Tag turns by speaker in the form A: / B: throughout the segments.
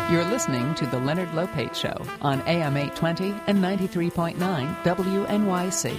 A: You're listening to The Leonard Lopate Show on AM 820 and 93.9 WNYC.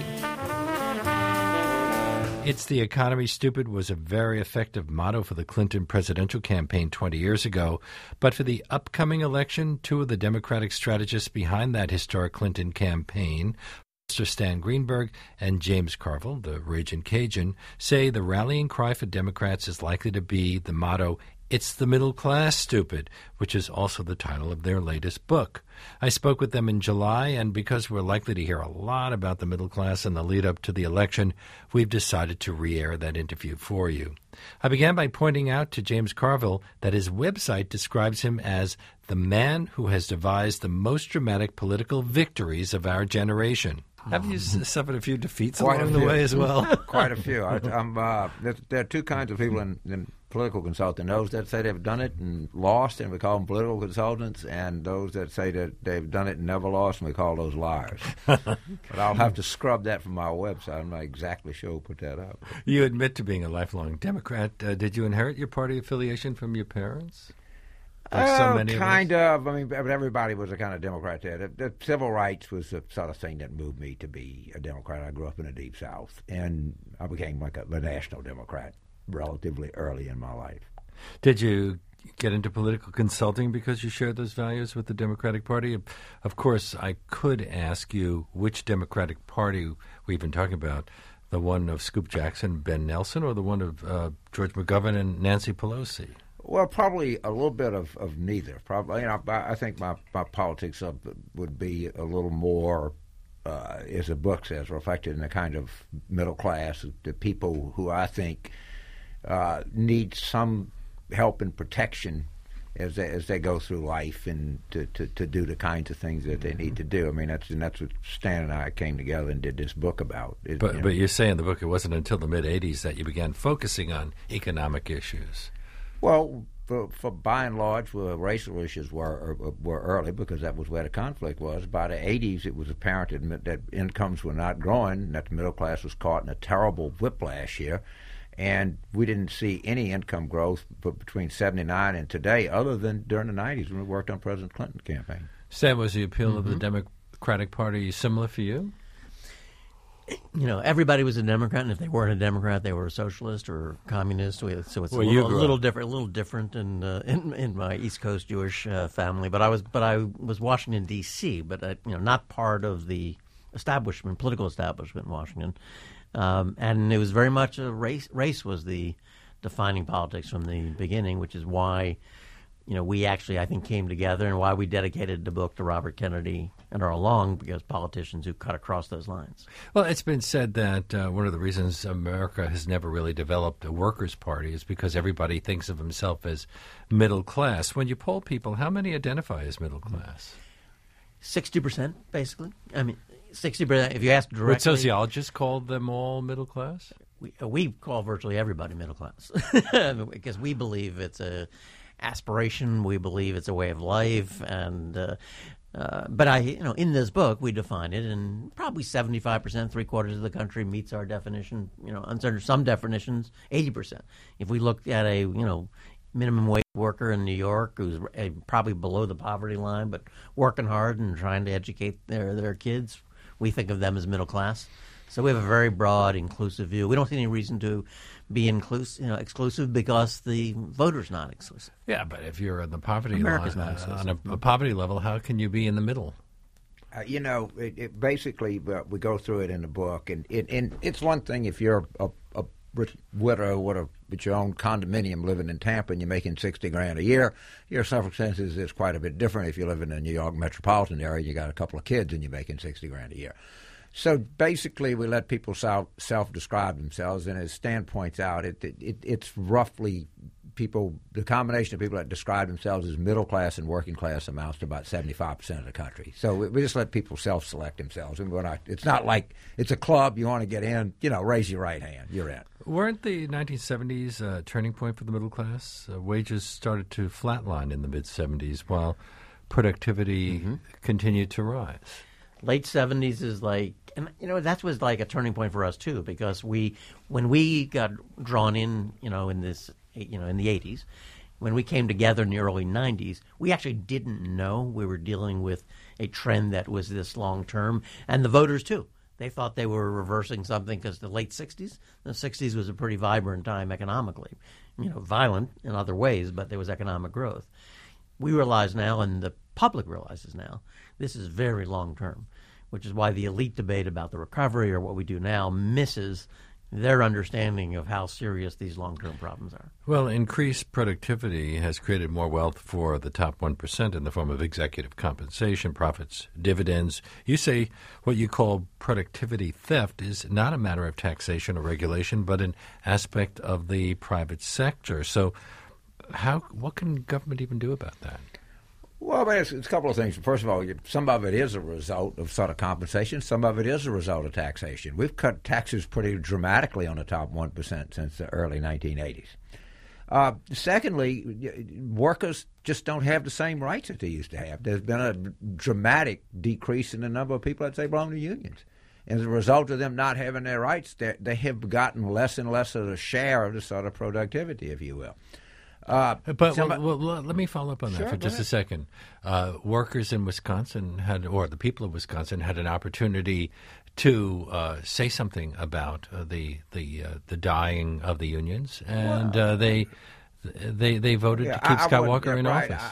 B: It's the economy, stupid was a very effective motto for the Clinton presidential campaign 20 years ago. But for the upcoming election, two of the Democratic strategists behind that historic Clinton campaign, Mr. Stan Greenberg and James Carville, the Ragin' Cajun, say the rallying cry for Democrats is likely to be the motto, "It's the middle class, stupid," which is also the title of their latest book. I spoke with them in July, and because we're likely to hear a lot about the middle class in the lead-up to the election, we've decided to re-air that interview for you. I began by pointing out to James Carville that his website describes him as the man who has devised the most dramatic political victories of our generation. Have you suffered a few defeats along the way as well?
C: Quite a few. There are two kinds of people in political consulting. Those that say they've done it and lost, and we call them political consultants, and those that say that they've done it and never lost, and we call those liars. But I'll have to scrub that from our website. I'm not exactly sure who put that up.
B: You admit to being a lifelong Democrat. Did you inherit your party affiliation from your parents?
C: Kind of. I mean, but everybody was a kind of Democrat there. The civil rights was the sort of thing that moved me to be a Democrat. I grew up in the Deep South, and I became like a national Democrat relatively early in my life.
B: Did you get into political consulting because you shared those values with the Democratic Party? Of course, I could ask you which Democratic Party we've been talking about, the one of Scoop Jackson, Ben Nelson, or the one of George McGovern and Nancy Pelosi?
C: Well, probably a little bit of neither. Probably, I think my politics would be a little more, as the book says, reflected in the kind of middle class, the people who I think need some help and protection as they go through life and to do the kinds of things that they need to do. I mean, that's what Stan and I came together and did this book about.
B: But you say in the book it wasn't until the mid-'80s that you began focusing on economic issues.
C: Well, for by and large, racial issues were early because that was where the conflict was. By the 80s, it was apparent that incomes were not growing, and that the middle class was caught in a terrible whiplash here. And we didn't see any income growth between 79 and today, other than during the 90s when we worked on President Clinton's campaign.
B: Sam, was the appeal of the Democratic Party similar for you?
D: You know, everybody was a Democrat, and if they weren't a Democrat, they were a socialist or communist. So it's a little different in my East Coast Jewish family. But I was Washington D.C., but not part of the political establishment in Washington. And it was very much a race. Race was the defining politics from the beginning, which is why we actually, I think, came together and why we dedicated the book to Robert Kennedy and Earl Long, because politicians who cut across those lines.
B: Well, it's been said that one of the reasons America has never really developed a workers' party is because everybody thinks of himself as middle class. When you poll people, how many identify as middle class?
D: 60%, basically. I mean, 60%. If you ask directly,
B: would sociologists call them all middle class?
D: We call virtually everybody middle class because we believe it's a aspiration. We believe it's a way of life, and but in this book we define it, and probably 75%, 3/4 of the country meets our definition. Under some definitions, 80%. If we look at a minimum wage worker in New York who's probably below the poverty line, but working hard and trying to educate their kids, we think of them as middle class. So we have a very broad, inclusive view. We don't see any reason to be exclusive because the voter's not exclusive.
B: Yeah, but if you're on the poverty
D: America's
B: line,
D: not exclusive.
B: on a poverty level, how can you be in the middle?
C: Basically, we go through it in the book, and it's one thing if you're a widow with your own condominium living in Tampa and you're making $60,000 a year. Your circumstances is quite a bit different if you live in the New York metropolitan area. You got a couple of kids and you're making $60,000 a year. So basically, we let people self-describe themselves, and as Stan points out, it's roughly the combination of people that describe themselves as middle class and working class amounts to about 75% of the country. So we just let people self-select themselves. And it's not like it's a club. You want to get in, raise your right hand. You're in.
B: Weren't the 1970s a turning point for the middle class? Wages started to flatline in the mid-70s while productivity continued to rise.
D: Late 70s is that was like a turning point for us too, because when we got drawn in, in this, in the 80s, when we came together in the early 90s, we actually didn't know we were dealing with a trend that was this long term, and the voters too. They thought they were reversing something because the 60s was a pretty vibrant time economically, violent in other ways, but there was economic growth. We realize now, and the public realizes now, this is very long term, which is why the elite debate about the recovery or what we do now misses their understanding of how serious these long-term problems are.
B: Well, increased productivity has created more wealth for the top 1% in the form of executive compensation, profits, dividends. You say what you call productivity theft is not a matter of taxation or regulation, but an aspect of the private sector. So what can government even do about that?
C: Well, it's a couple of things. First of all, some of it is a result of sort of compensation. Some of it is a result of taxation. We've cut taxes pretty dramatically on the top 1% since the early 1980s. Secondly, workers just don't have the same rights that they used to have. There's been a dramatic decrease in the number of people that say belong to unions. As a result of them not having their rights, they have gotten less and less of a share of the sort of productivity, if you will.
B: But let me follow up on that for just a second. Workers in Wisconsin the people of Wisconsin had an opportunity to say something about the dying of the unions, and they voted to keep Scott Walker in office.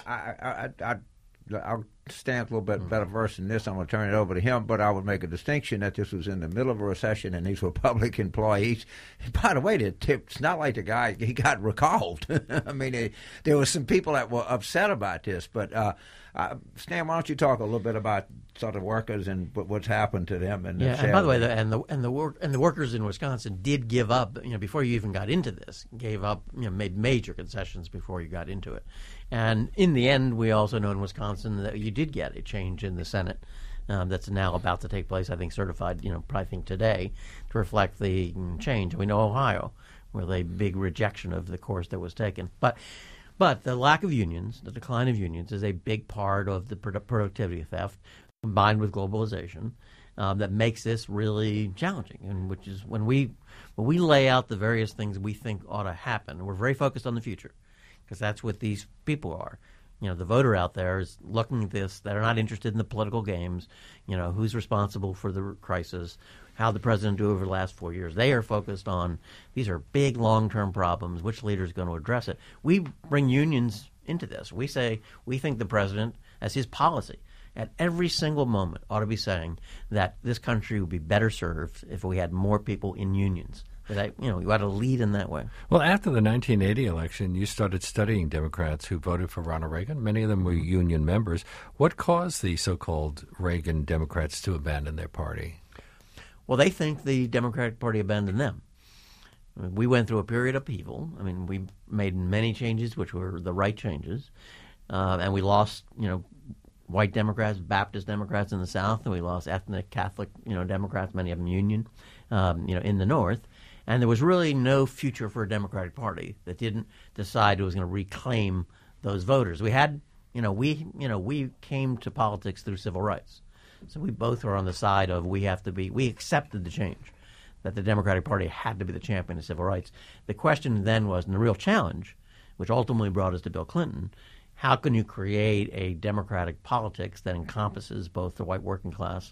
C: I'll stand a little bit better verse than this. I'm going to turn it over to him, but I would make a distinction that this was in the middle of a recession and these were public employees. By the way, it's not like the guy, he got recalled. I mean, there were some people that were upset about this, but Stan, why don't you talk a little bit about sort of workers and what's happened to them? And
D: by the way, the workers in Wisconsin did give up. Before you even got into this, gave up. Made major concessions before you got into it. And in the end, we also know in Wisconsin that you did get a change in the Senate that's now about to take place. I think certified. Probably think today to reflect the change. We know Ohio, where a big rejection of the course that was taken, But the lack of unions, the decline of unions, is a big part of the productivity theft, combined with globalization, that makes this really challenging. And which is when we lay out the various things we think ought to happen, we're very focused on the future, because that's what these people are. The voter out there is looking at this. They're not interested in the political games. Who's responsible for the crisis, how the president do over the last 4 years. They are focused on these are big long-term problems. Which leader is going to address it? We bring unions into this. We say we think the president, as his policy, at every single moment ought to be saying that this country would be better served if we had more people in unions. You ought to lead in that way.
B: Well, after the 1980 election, you started studying Democrats who voted for Ronald Reagan. Many of them were union members. What caused the so-called Reagan Democrats to abandon their party?
D: Well, they think the Democratic Party abandoned them. We went through a period of upheaval. We made many changes, which were the right changes, and we lost, white Democrats, Baptist Democrats in the South, and we lost ethnic Catholic, Democrats, many of them union, in the North. And there was really no future for a Democratic Party that didn't decide it was going to reclaim those voters. We had, we came to politics through civil rights. So we both were on the side of we accepted the change, that the Democratic Party had to be the champion of civil rights. The question then was, and the real challenge, which ultimately brought us to Bill Clinton, how can you create a democratic politics that encompasses both the white working class,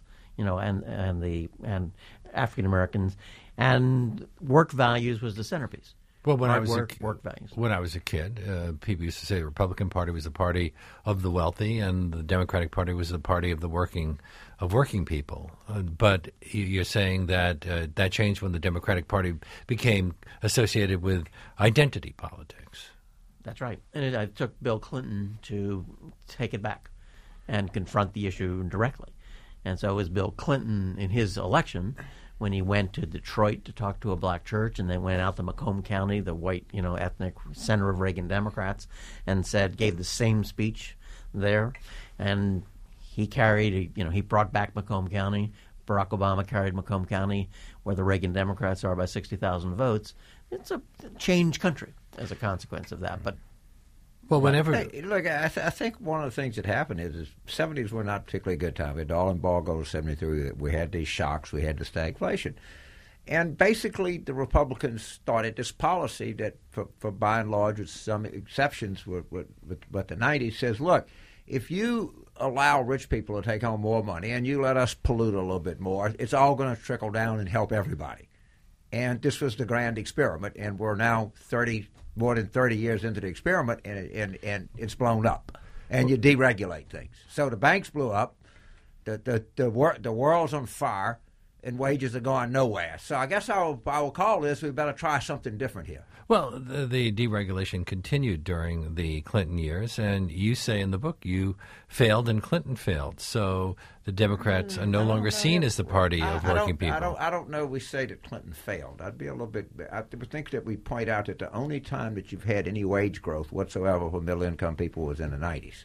D: and African Americans, and work values was the centerpiece.
B: Well, when I was a kid, people used to say the Republican Party was the party of the wealthy, and the Democratic Party was the party of the working people. But you're saying that that changed when the Democratic Party became associated with identity politics.
D: That's right, and it took Bill Clinton to take it back and confront the issue directly. And so it was Bill Clinton in his election, when he went to Detroit to talk to a black church, and then went out to Macomb County, the white, ethnic center of Reagan Democrats, and gave the same speech there. And he carried, he brought back Macomb County. Barack Obama carried Macomb County, where the Reagan Democrats are, by 60,000 votes. It's a changed country as a consequence of that. But
B: well, whenever
C: I think one of the things that happened is 70s were not particularly a good time. We had all in ball go to 73. We had these shocks. We had the stagflation. And basically, the Republicans started this policy that, for by and large, with some exceptions, but the 90s says, look, if you allow rich people to take home more money and you let us pollute a little bit more, it's all going to trickle down and help everybody. And this was the grand experiment, and we're now more than 30 years into the experiment, and it's blown up. And you deregulate things. So the banks blew up, the world's on fire, and wages are going nowhere. So I guess I will call this, we better try something different here.
B: Well, the deregulation continued during the Clinton years, and you say in the book you failed and Clinton failed. So the Democrats are no longer seen as the party of working people.
C: I don't know we say that Clinton failed. I would think that we point out that the only time that you've had any wage growth whatsoever for middle-income people was in the 90s.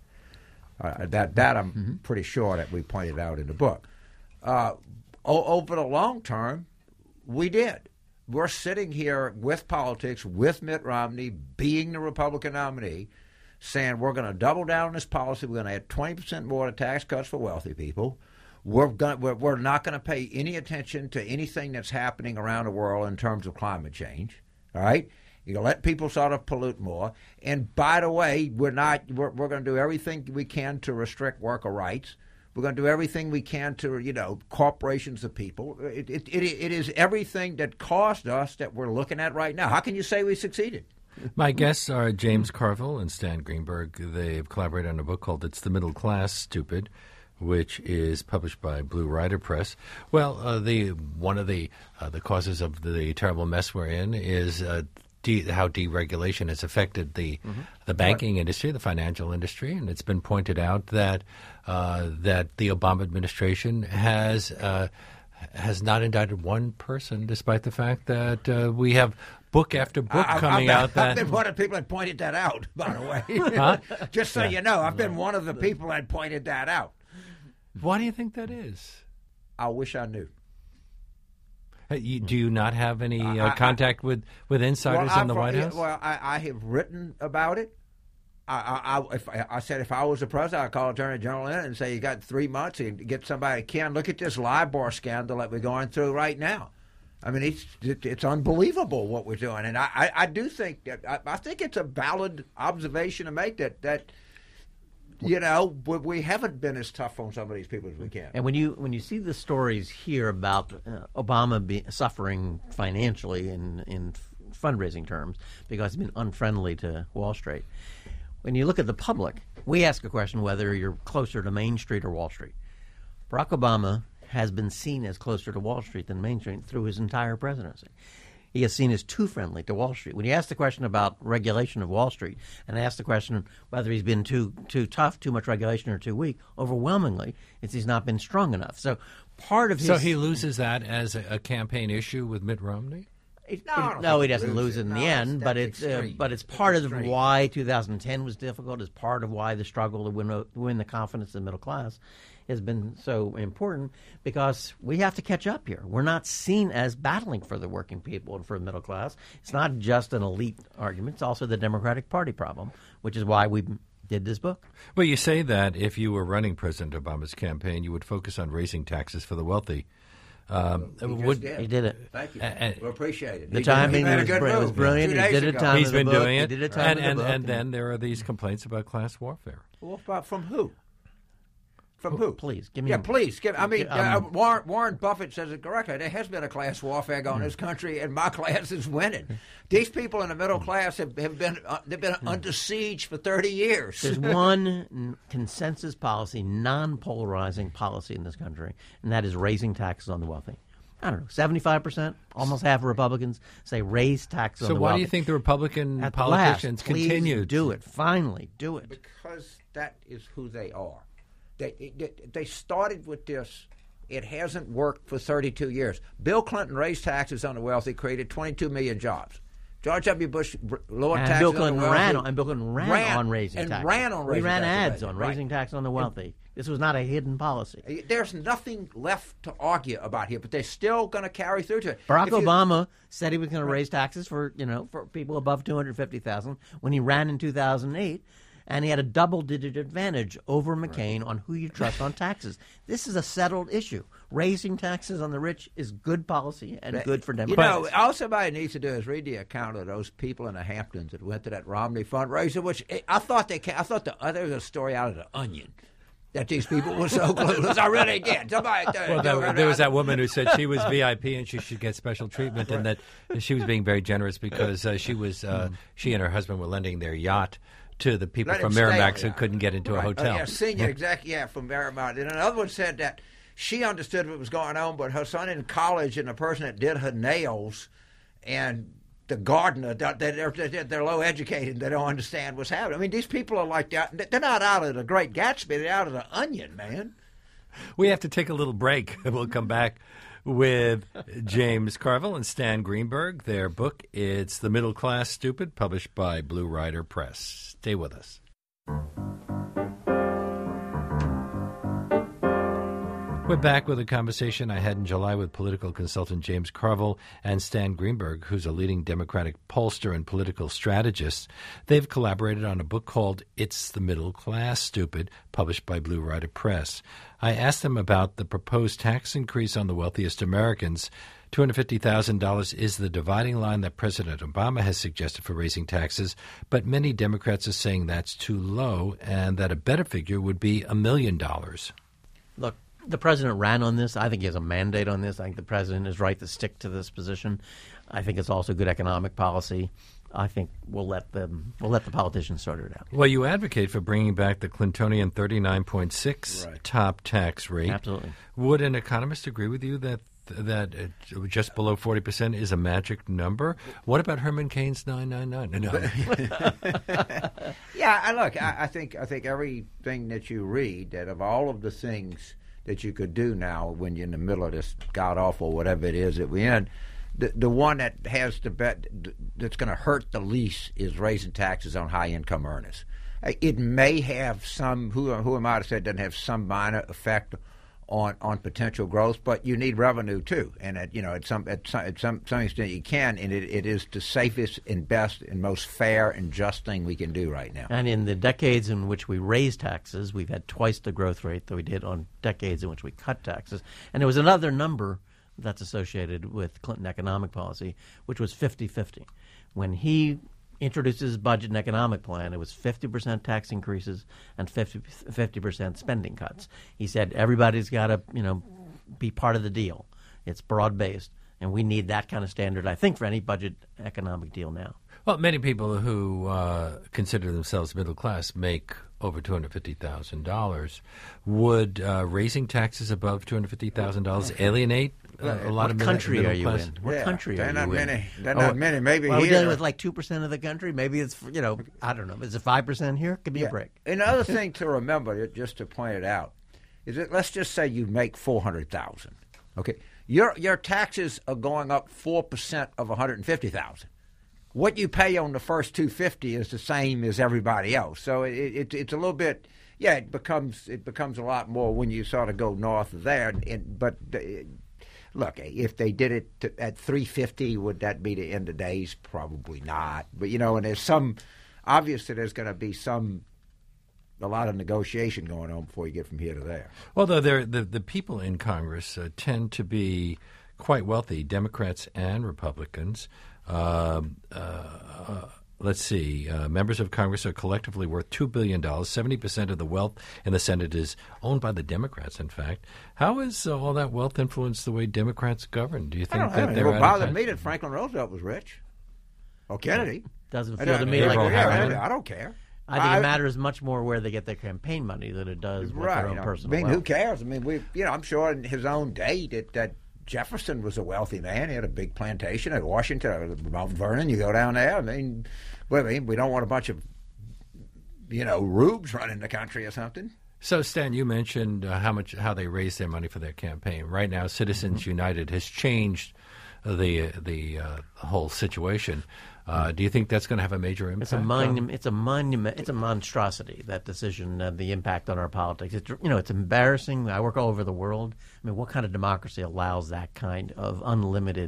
C: That I'm pretty sure that we pointed out in the book. Over the long term, we did. We're sitting here with politics, with Mitt Romney being the Republican nominee, saying we're going to double down on this policy. We're going to add 20% more to tax cuts for wealthy people. We're not going to pay any attention to anything that's happening around the world in terms of climate change. All right? You're going to let people sort of pollute more. And by the way, we're going to do everything we can to restrict worker rights. We're going to do everything we can to, corporations of people. It is everything that caused us that we're looking at right now. How can you say we succeeded?
B: My guests are James Carville and Stan Greenberg. They've collaborated on a book called It's the Middle Class, Stupid, which is published by Blue Rider Press. Well, one of the causes of the terrible mess we're in is how deregulation has affected the banking industry, the financial industry, and it's been pointed out that the Obama administration has not indicted one person, despite the fact that we have book after book coming out.
C: I've been one of the people that pointed that out, by the way. Just so you know, I've been one of the people that pointed that out.
B: Why do you think that is?
C: I wish I knew.
B: Do you not have any contact with insiders in the White House?
C: Well, I have written about it. I said if I was the president, I'd call Attorney General in and say, you got 3 months and get somebody. Ken, look at this LIBOR scandal that we're going through right now. I mean, it's unbelievable what we're doing. And I do think that I think it's a valid observation to make that we haven't been as tough on some of these people as we can.
D: And when you see the stories here about Obama suffering financially in fundraising terms because he's been unfriendly to Wall Street, when you look at the public, we ask a question whether you're closer to Main Street or Wall Street. Barack Obama has been seen as closer to Wall Street than Main Street through his entire presidency. He is seen as too friendly to Wall Street. When you ask the question about regulation of Wall Street and ask the question whether he's been too tough, too much regulation, or too weak, overwhelmingly, it's he's not been strong enough. So part of his...
B: So he loses that as a campaign issue with Mitt Romney?
D: No, he doesn't lose it in the end, but it's part of why 2010 was difficult. It's part of why the struggle to win the confidence of the middle class has been so important, because we have to catch up here. We're not seen as battling for the working people and for the middle class. It's not just an elite argument. It's also the Democratic Party problem, which is why we did this book.
B: Well, you say that if you were running President Obama's campaign, you would focus on raising taxes for the wealthy.
C: He
D: did it.
C: Thank you. We appreciate it.
D: The timing was brilliant. He did it.
B: He's been doing it. And then there are these complaints about class warfare.
C: From who? From who?
D: Please, give me.
C: Yeah, please. Warren Buffett says it correctly. There has been a class warfare going in this country, and my class is winning. These people in the middle class have been under siege for 30 years.
D: There's one consensus policy, non-polarizing policy in this country, and that is raising taxes on the wealthy. I don't know, 75%, almost half of Republicans say raise taxes on the wealthy.
B: So why do you think the Republican politicians continue?
D: Do it. Finally, do it.
C: Because that is who they are. They started with this. It hasn't worked for 32 years. Bill Clinton raised taxes on the wealthy, created 22 million jobs. George W. Bush lowered taxes on the wealthy.
D: And Bill Clinton ran on raising taxes.
C: We
D: ran ads on raising taxes on the wealthy. This was not a hidden policy.
C: There's nothing left to argue about here, but they're still going to carry through to it.
D: Barack Obama said he was going to raise taxes for people above $250,000 when he ran in 2008. and he had a double-digit advantage over McCain on who you trust on taxes. This is a settled issue. Raising taxes on the rich is good policy and good for Democrats.
C: You know, all somebody needs to do is read the account of those people in the Hamptons that went to that Romney fundraiser, which I thought there was a story out of the Onion that these people were so clueless. I really did. Somebody.
B: There was that woman who said she was VIP and she should get special treatment, and that she was being very generous because she and her husband were lending their yacht to the people from Miramax who couldn't get into a hotel.
C: Yeah, senior executive from Miramax. And another one said that she understood what was going on, but her son in college and the person that did her nails and the gardener, they're low educated. They don't understand what's happening. I mean, these people are like that. They're not out of the Great Gatsby. They're out of the Onion, man.
B: We have to take a little break. We'll come back with James Carville and Stan Greenberg. Their book, It's the Middle Class Stupid, published by Blue Rider Press. Stay with us. We're back with a conversation I had in July with political consultant James Carville and Stan Greenberg, who's a leading Democratic pollster and political strategist. They've collaborated on a book called It's the Middle Class Stupid, published by Blue Rider Press. I asked them about the proposed tax increase on the wealthiest Americans. $250,000 is the dividing line that President Obama has suggested for raising taxes, but many Democrats are saying that's too low and that a better figure would be $1 million.
D: Look, the president ran on this. I think he has a mandate on this. I think the president is right to stick to this position. I think it's also good economic policy. I think we'll let the politicians sort it out.
B: Well, you advocate for bringing back the Clintonian 39.6 top tax rate.
D: Absolutely.
B: Would an economist agree with you that just below 40% is a magic number? What about Herman Cain's 999? No.
C: Yeah, look, I think everything that you read, that of all of the things that you could do now when you're in the middle of this god-awful whatever it is that we're in, the one that has the bet that's going to hurt the least is raising taxes on high-income earners. It may have some, who am I to say it doesn't have some minor effect on potential growth, but you need revenue too, and at some extent you can, and it is the safest and best and most fair and just thing we can do right now.
D: And in the decades in which we raised taxes, we've had twice the growth rate that we did on decades in which we cut taxes. And there was another number that's associated with Clinton economic policy, which was 50-50. When he introduced his budget and economic plan, it was 50% tax increases and 50% spending cuts. He said everybody's got to, be part of the deal. It's broad-based, and we need that kind of standard, I think, for any budget economic deal now.
B: Well, many people who consider themselves middle class make over $250,000. Would raising taxes above $250,000 alienate a lot of middle class?
D: What country are you in? What country are you in?
C: There are not many. Maybe
D: well,
C: here.
D: We're dealing with like 2% of the country. Maybe it's, I don't know. Is it 5% here? Could be a break.
C: Another thing to remember, just to point it out, is that let's just say you make $400,000. Okay, your taxes are going up 4% of $150,000. What you pay on the first $250 is the same as everybody else. So it's a little bit, it becomes a lot more when you sort of go north of there. But look, if they did it at $350, would that be the end of days? Probably not. But and there's obviously there's going to be a lot of negotiation going on before you get from here to there.
B: Although the people in Congress tend to be quite wealthy, Democrats and Republicans. Let's see. Members of Congress are collectively worth $2 billion. 70% of the wealth in the Senate is owned by the Democrats, in fact. How has all that wealth influenced the way Democrats govern? Do you think that they're
C: It bothered me that Franklin Roosevelt was rich. Or Kennedy.
D: Doesn't feel to me like
C: I don't care.
D: I think it matters much more where they get their campaign money than it does with their own personal wealth.
C: Who cares? I'm sure in his own day that Jefferson was a wealthy man. He had a big plantation at Washington, or Mount Vernon. You go down there. We don't want a bunch of, rubes running the country or something.
B: So, Stan, you mentioned how they raise their money for their campaign. Right now, Citizens United has changed the whole situation. Do you think that's going to have a major impact?
D: It's a monstrosity, that decision, the impact on our politics. It's embarrassing. I work all over the world. What kind of democracy allows that kind of unlimited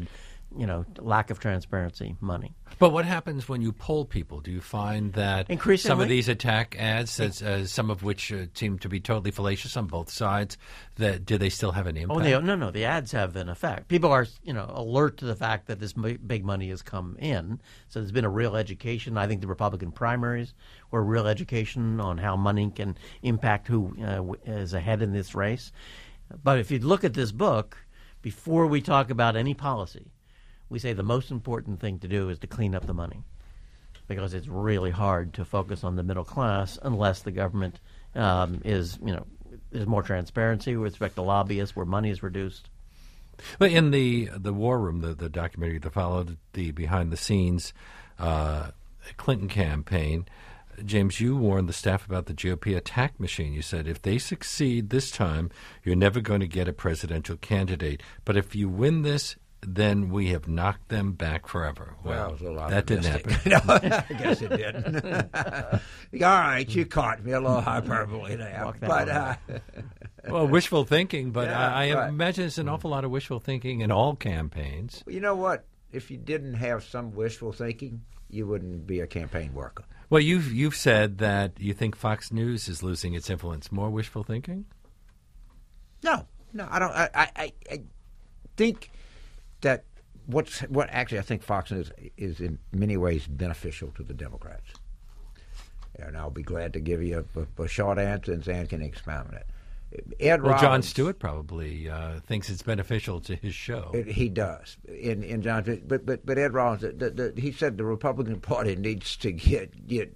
D: lack of transparency money.
B: But what happens when you poll people? Do you find that
D: Increasingly,
B: some of these attack ads, some of which seem to be totally fallacious on both sides, do they still have an impact?
D: No. The ads have an effect. People are, alert to the fact that this big money has come in. So there's been a real education. I think the Republican primaries were a real education on how money can impact who is ahead in this race. But if you look at this book, before we talk about any policy, we say the most important thing to do is to clean up the money, because it's really hard to focus on the middle class unless the government there's more transparency with respect to lobbyists, where money is reduced.
B: Well, in the War Room, the documentary that followed the behind-the-scenes Clinton campaign, James, you warned the staff about the GOP attack machine. You said, if they succeed this time, you're never going to get a presidential candidate. But if you win this, then we have knocked them back forever. Well, that didn't happen.
C: I guess it didn't. All right, you caught me a little hyperbole there. But,
B: well, wishful thinking, but
C: yeah,
B: I imagine there's an awful lot of wishful thinking in all campaigns.
C: You know what? If you didn't have some wishful thinking, you wouldn't be a campaign worker.
B: Well, you've said that you think Fox News is losing its influence. More wishful thinking?
C: No, I don't. I think that I think Fox News is in many ways beneficial to the Democrats. And I'll be glad to give you a short answer, and Zan can expound on it.
B: Jon Stewart probably thinks it's beneficial to his show.
C: He does. In Jon, but Ed Rollins, he said the Republican Party needs to get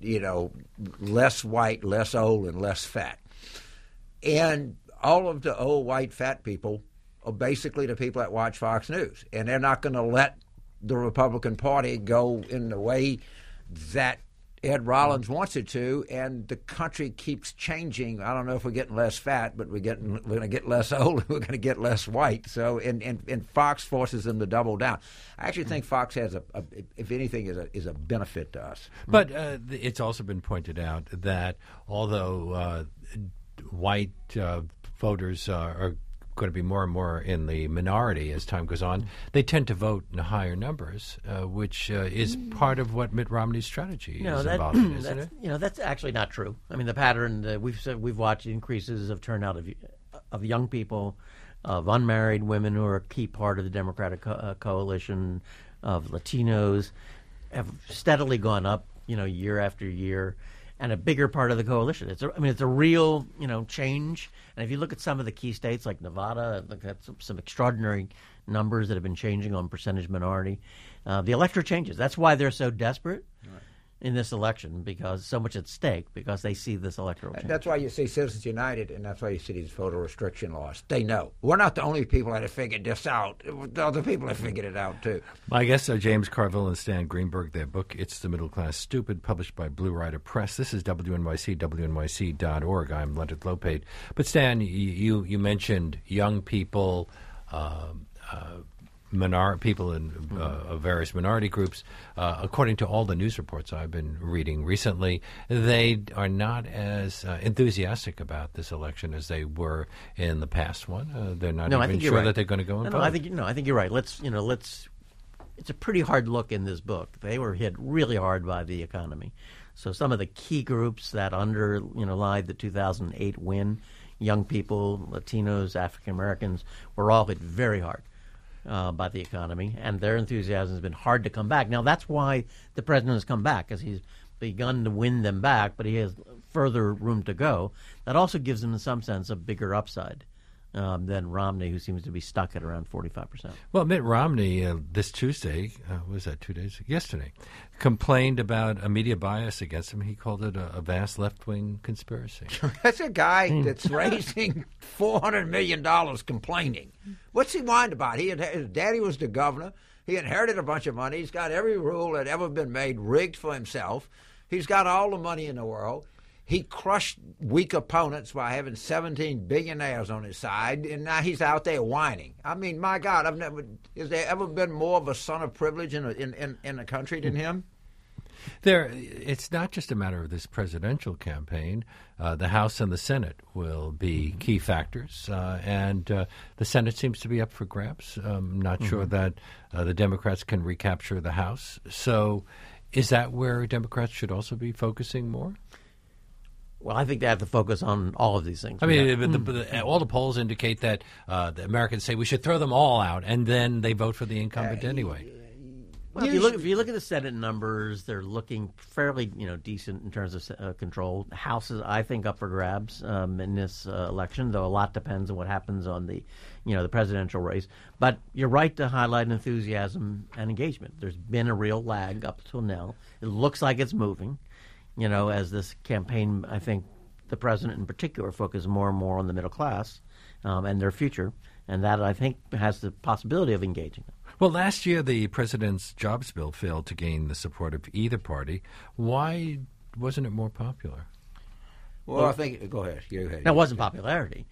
C: less white, less old, and less fat. And all of the old, white, fat people are basically the people that watch Fox News, and they're not going to let the Republican Party go in the way that Ed Rollins wants it to, and the country keeps changing. I don't know if we're getting less fat, but we're going to get less old, and we're going to get less white. So, and Fox forces them to double down. I actually think Fox has if anything, is a benefit to us.
B: But it's also been pointed out that although white voters are going to be more and more in the minority as time goes on, they tend to vote in higher numbers, which is part of what Mitt Romney's strategy is involved in, isn't it?
D: That's actually not true. I mean, the pattern we've watched increases of turnout of young people, of unmarried women who are a key part of the Democratic coalition, of Latinos, have steadily gone up, year after year. And a bigger part of the coalition. It's a real, change. And if you look at some of the key states like Nevada, look at some extraordinary numbers that have been changing on percentage minority. The electorate changes. That's why they're so desperate in this election, because so much at stake, because they see this electoral change.
C: That's why you see Citizens United, and that's why you see these voter restriction laws. They know. We're not the only people that have figured this out. The other people have figured it out, too.
B: My guests are James Carville and Stan Greenberg. Their book, It's the Middle Class Stupid, published by Blue Rider Press. This is WNYC, WNYC.org. I'm Leonard Lopate. But, Stan, you mentioned young people, people in various minority groups. According to all the news reports I've been reading recently, they are not as enthusiastic about this election as they were in the past one. They're not even sure that they're going to go and vote.
D: I think you're right. Let's. It's a pretty hard look in this book. They were hit really hard by the economy. So some of the key groups that underlie the 2008 win, young people, Latinos, African Americans, were all hit very hard by the economy, and their enthusiasm has been hard to come back. Now, that's why the president has come back, because he's begun to win them back, but he has further room to go. That also gives him, in some sense, a bigger upside than Romney, who seems to be stuck at around 45%.
B: Well, Mitt Romney this Tuesday, was that 2 days? Yesterday, complained about a media bias against him. He called it a vast left-wing conspiracy.
C: That's a guy that's raising $400 million complaining. What's he mind about? His daddy was the governor. He inherited a bunch of money. He's got every rule that ever been made rigged for himself. He's got all the money in the world. He crushed weak opponents by having 17 billionaires on his side, and now he's out there whining. I mean, my God, has there ever been more of a son of privilege in the country than him?
B: It's not just a matter of this presidential campaign. The House and the Senate will be key factors, and the Senate seems to be up for grabs. I'm not sure that the Democrats can recapture the House. So is that where Democrats should also be focusing more?
D: Well, I think they have to focus on all of these things.
B: I mean, all the polls indicate that the Americans say we should throw them all out, and then they vote for the incumbent anyway.
D: Well, if you look at the Senate numbers, they're looking fairly, decent in terms of control. The House is, I think, up for grabs in this election, though a lot depends on what happens on the presidential race. But you're right to highlight enthusiasm and engagement. There's been a real lag up till now. It looks like it's moving. As this campaign, I think the president in particular focuses more and more on the middle class and their future, and that, I think, has the possibility of engaging them.
B: Well, last year the president's jobs bill failed to gain the support of either party. Why wasn't it more popular?
C: Well, I think – go ahead.
D: That wasn't popularity.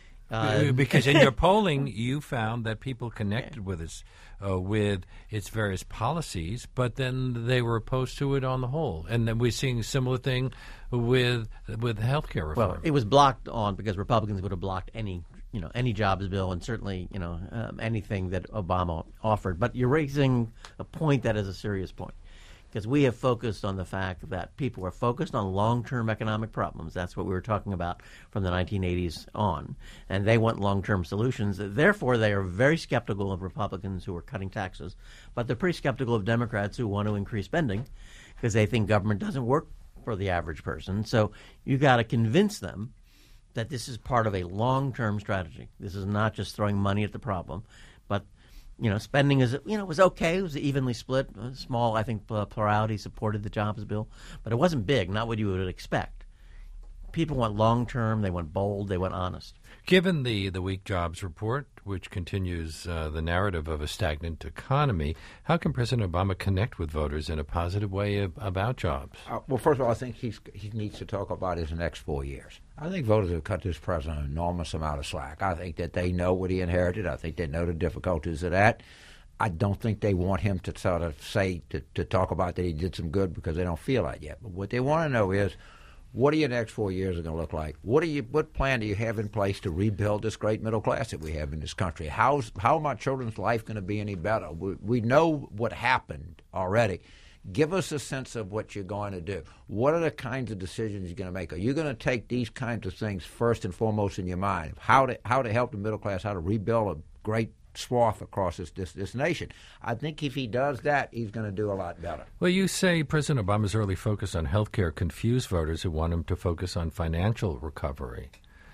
B: Because in your polling, you found that people connected with us, with its various policies, but then they were opposed to it on the whole. And then we're seeing a similar thing with health care reform.
D: Well, it was blocked on because Republicans would have blocked any jobs bill and certainly, anything that Obama offered. But you're raising a point that is a serious point. Because we have focused on the fact that people are focused on long-term economic problems. That's what we were talking about from the 1980s on. And they want long-term solutions. Therefore, they are very skeptical of Republicans who are cutting taxes. But they're pretty skeptical of Democrats who want to increase spending because they think government doesn't work for the average person. So you got to convince them that this is part of a long-term strategy. This is not just throwing money at the problem, but spending was okay. It was evenly split. Small, I think, plurality supported the jobs bill, but it wasn't big. Not what you would expect. People want long-term. They want bold. They want honest.
B: Given the weak jobs report, which continues the narrative of a stagnant economy, how can President Obama connect with voters in a positive way about jobs?
C: Well, first of all, I think he needs to talk about his next 4 years. I think voters have cut this president an enormous amount of slack. I think that they know what he inherited. I think they know the difficulties of that. I don't think they want him to sort of say, to talk about that he did some good because they don't feel that yet. But what they want to know is, what are your next 4 years going to look like? What plan do you have in place to rebuild this great middle class that we have in this country? How are my children's life going to be any better? We know what happened already. Give us a sense of what you're going to do. What are the kinds of decisions you're going to make? Are you going to take these kinds of things first and foremost in your mind? How to help the middle class, how to rebuild a great swath across this nation. I think if he does that, he's going to do a lot better.
B: Well, you say President Obama's early focus on health care confused voters who want him to focus on financial recovery.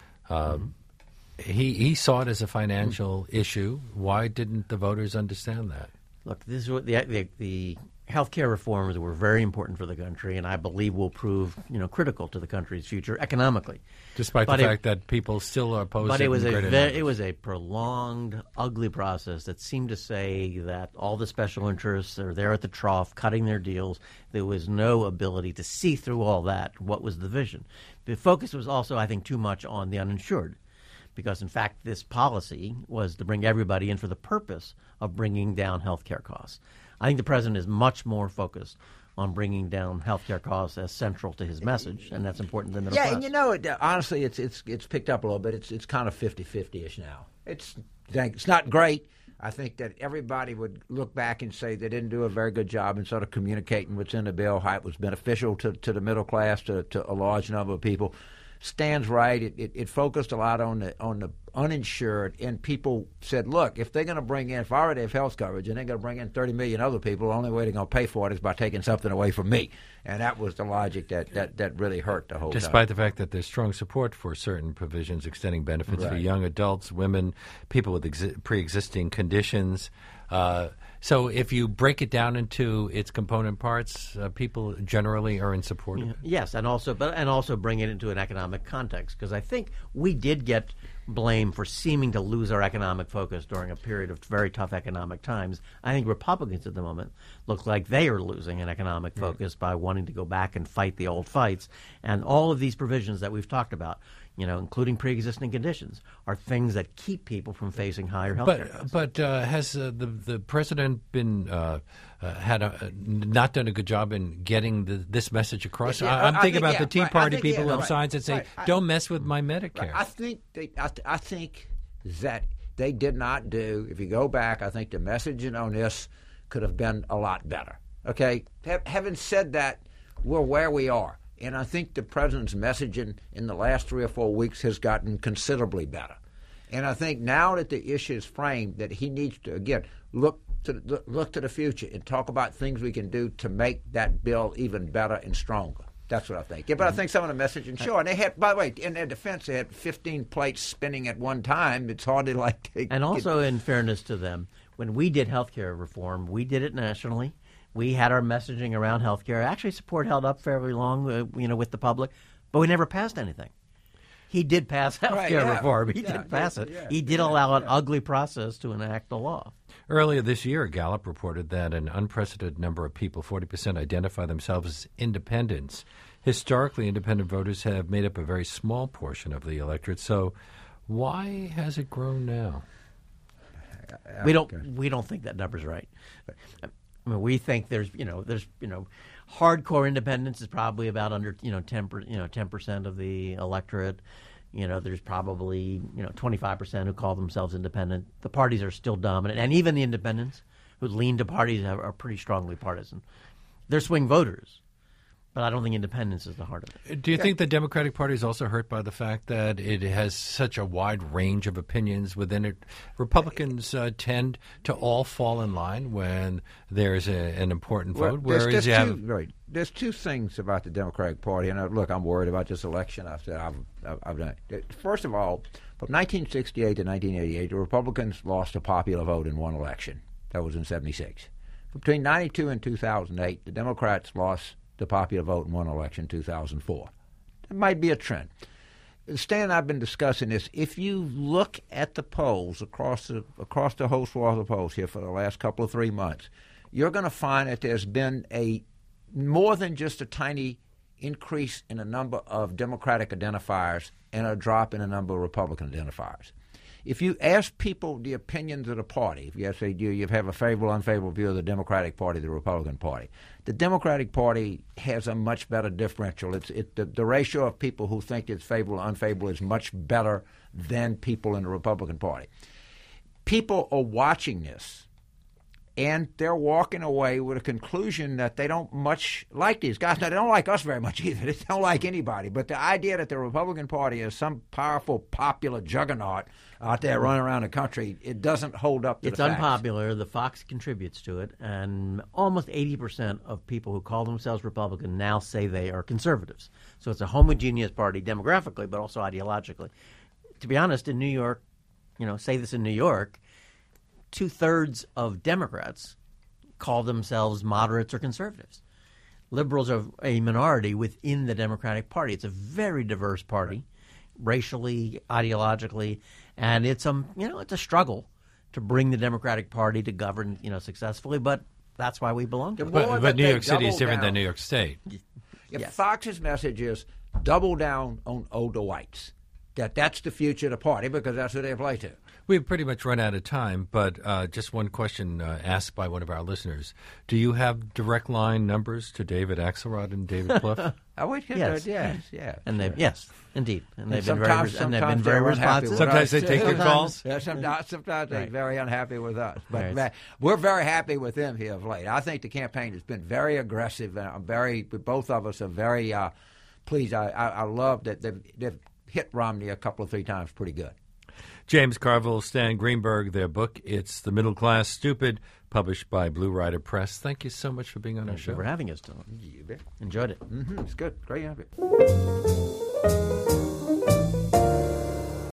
B: He saw it as a financial issue. Why didn't the voters understand that?
D: Look, this is what the health care reforms were very important for the country, and I believe will prove critical to the country's future economically.
B: Despite the fact that people still are opposed to it.
D: It was a prolonged, ugly process that seemed to say that all the special interests are there at the trough, cutting their deals. There was no ability to see through all that. What was the vision? The focus was also, I think, too much on the uninsured. Because, in fact, this policy was to bring everybody in for the purpose of bringing down health care costs. I think the president is much more focused on bringing down health care costs as central to his message, and that's important to the middle class.
C: Yeah, and honestly, it's picked up a little bit. It's kind of 50-50-ish now. It's not great. I think that everybody would look back and say they didn't do a very good job in sort of communicating what's in the bill, how it was beneficial to the middle class, to a large number of people. Stan's right. It focused a lot on the uninsured, and people said, look, if they're going to bring in, if I already have health coverage and they're going to bring in 30 million other people, the only way they're going to pay for it is by taking something away from me. And that was the logic that really hurt the whole
B: Despite the fact that there's strong support for certain provisions extending benefits for young adults, women, people with pre-existing conditions. So if you break it down into its component parts, people generally are in support of it.
D: Yes, and also bring it into an economic context, because I think we did get blame for seeming to lose our economic focus during a period of very tough economic times. I think Republicans at the moment look like they are losing an economic focus by wanting to go back and fight the old fights. And all of these provisions that we've talked about, including pre-existing conditions, are things that keep people from facing higher health care costs.
B: But has the president been not done a good job in getting this message across? I'm thinking about the Tea Party people who have signs that say, "Don't mess with my Medicare."
C: I think that they did not do. If you go back, I think the messaging on this could have been a lot better. Okay, having said that, we're where we are. And I think the president's messaging in the last 3 or 4 weeks has gotten considerably better. And I think now that the issue is framed, that he needs to, again, look to the future and talk about things we can do to make that bill even better and stronger. That's what I think. Yeah, but I think some of the messaging, sure. And they had, by the way, in their defense, they had 15 plates spinning at one time. It's hard to take.
D: And also, in fairness to them, when we did health care reform, we did it nationally. We had our messaging around health care. Actually, support held up fairly long, with the public, but we never passed anything. He did pass health care reform. He did pass it. He did allow an ugly process to enact the law.
B: Earlier this year, Gallup reported that an unprecedented number of people, 40%, identify themselves as independents. Historically, independent voters have made up a very small portion of the electorate. So why has it grown now?
D: We don't think that number's right. I mean, we think there's hardcore independence is probably about under 10% of the electorate. There's probably 25% who call themselves independent. The parties are still dominant, and even the independents who lean to parties are pretty strongly partisan. They're swing voters, but I don't think independence is the heart of it.
B: Do you think the Democratic Party is also hurt by the fact that it has such a wide range of opinions within it? Republicans tend to all fall in line when there's an important vote, whereas
C: There's two things about the Democratic Party, and look, I'm worried about this election. I've done it. First of all, from 1968 to 1988, the Republicans lost a popular vote in one election. That was in '76. Between '92 and 2008, the Democrats lost the popular vote in one election, 2004. It might be a trend. Stan and I have been discussing this. If you look at the polls across the whole swath of polls here for the last couple of 3 months, you're going to find that there's been more than just a tiny increase in the number of Democratic identifiers and a drop in the number of Republican identifiers. If you ask people the opinions of the party, if you say you have a favorable, unfavorable view of the Democratic Party, the Republican Party, the Democratic Party has a much better differential. The ratio of people who think it's favorable or unfavorable is much better than people in the Republican Party. People are watching this, and they're walking away with a conclusion that they don't much like these guys. Now, they don't like us very much either. They don't like anybody. But the idea that the Republican Party is some powerful, popular juggernaut out there running around the country, it doesn't hold up to the facts.
D: It's unpopular. The Fox contributes to it. And almost 80% of people who call themselves Republican now say they are conservatives. So it's a homogeneous party demographically, but also ideologically. To be honest, in New York, say this in New York, 2/3 of Democrats call themselves moderates or conservatives. Liberals are a minority within the Democratic Party. It's a very diverse party, racially, ideologically, and it's a struggle to bring the Democratic Party to govern successfully. But that's why we belong to it.
B: But New York City is different than New York State.
C: If Fox's message is double down on older whites, that's the future of the party because that's who they play to.
B: We've pretty much run out of time, but just one question asked by one of our listeners. Do you have direct line numbers to David Axelrod and David Plouffe?
C: I wish you did. Yes.
D: And yes, indeed. And they've been very responsive.
B: Sometimes they take your calls.
C: Yeah, sometimes they're very unhappy with us. But we're very happy with them here of late. I think the campaign has been very aggressive, and both of us are very pleased. I love that they've hit Romney a couple of 3 times pretty good.
B: James Carville, Stan Greenberg, their book, It's the Middle Class Stupid, published by Blue Rider Press. Thank you so much for being on our show.
D: Thank you for having us, Tom. Enjoyed it.
C: It's good. Great to have you.